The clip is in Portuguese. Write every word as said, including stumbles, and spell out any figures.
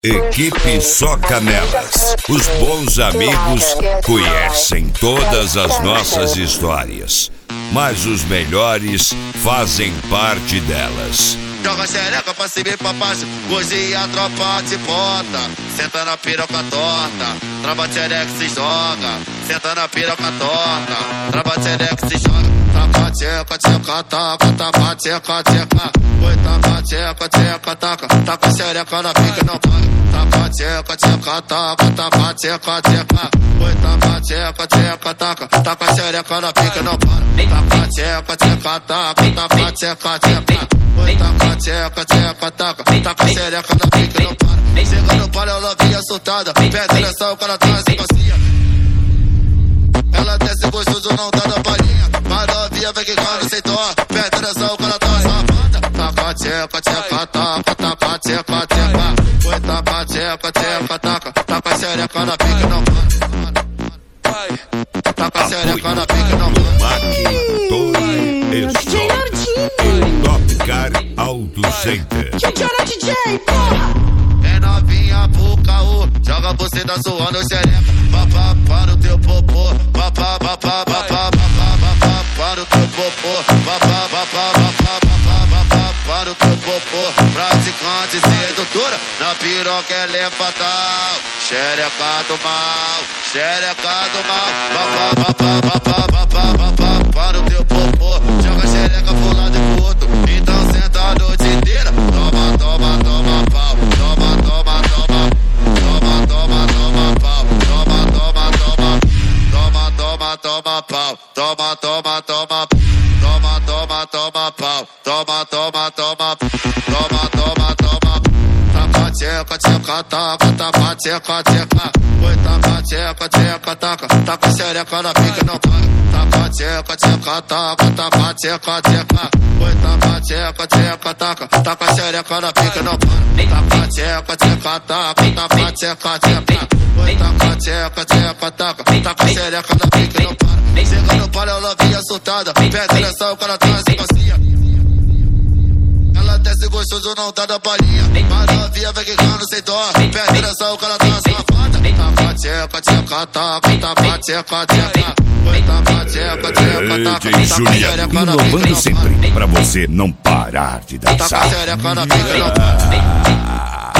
Equipe Só Canelas. Os bons amigos conhecem todas as nossas histórias, mas os melhores fazem parte delas. Joga xereca pra cima e pra baixo, hoje a tropa te bota. Senta na piroca torta, trava xereca se joga. Senta na piroca torta, trava xereca se joga. Taca tcheca, tcheca, taca, taca tcheca, tcheca. Oi, taca tcheca, tcheca, taca, taca xereca na pica não paga. Taca tcheca, tcheca, taca, taca tcheca, tcheca. Oi, taca tcheca, tcheca, taca, taca xereca na pica não para. Taca tcheca, tcheca, taca, taca tcheca, tcheca. Oi, taca tcheca, tcheca, taca, taca xereca na pica não para. Chega no palio, ela vinha soltada, pega nessa o cara traz e passeia. Ela desce gostoso, não tá na palhinha, mas novinha vem quicando sem dó. Pega nessa o cara traz safada. Taca tcheca, tcheca, taca, taca tcheca, tcheca. Oi, taca tcheca, tcheca, taca, taca xereca na pica não para. Taca xereca na pica não para. Top Car Auto Center. Tchau, D J, porra! É novinha pro caô, joga você da suando xereca. Papá para o teu popô, papá, papá, papá, papá, papá para o teu popô, papá, papá, papá, papá, papá para o teu popô. Praticante sedutora, na piroca ela é fatal. Xereca do mal, xereca do mal. Papá, papá, papá, papá, papá para o teu popô. Joga xereca pro lado e pro outro, então senta a noite inteira. Toma, toma, toma pau, toma, toma, toma. Toma, toma, toma pau, toma, toma, toma. Toma, toma, toma pau, toma, toma, toma. Toma, toma, toma pau, toma, toma, toma. Toma, toma, toma. Taca tcheca, tcheca, taca, taca tcheca, tcheca. Oi, taca tcheca, tcheca, taca, taca xereca na pica não paga. Taca tcheca, tcheca, taca, taca tcheca, tcheca. Oi, taca tcheca, tcheca, taca, taca xereca na pica não para. Taca tcheca, tcheca, taca, taca tcheca, tcheca. Oi, taca tcheca, tcheca, taca, taca xereca na pica não para. Chega no palio, ela vinha soltada, pega nessa o cara traz e passeia. Ela desce gostoso, não tá da palhinha, mas novinha vem quicando sem dó. Pega nessa o cara traz safada. Taca tcheca, tcheca, taca, taca tcheca, tcheca. Oi, taca tcheca, tcheca, taca, D J Juliano, inovando sempre pra você não parar de dançar. Taca xereca na pica não para.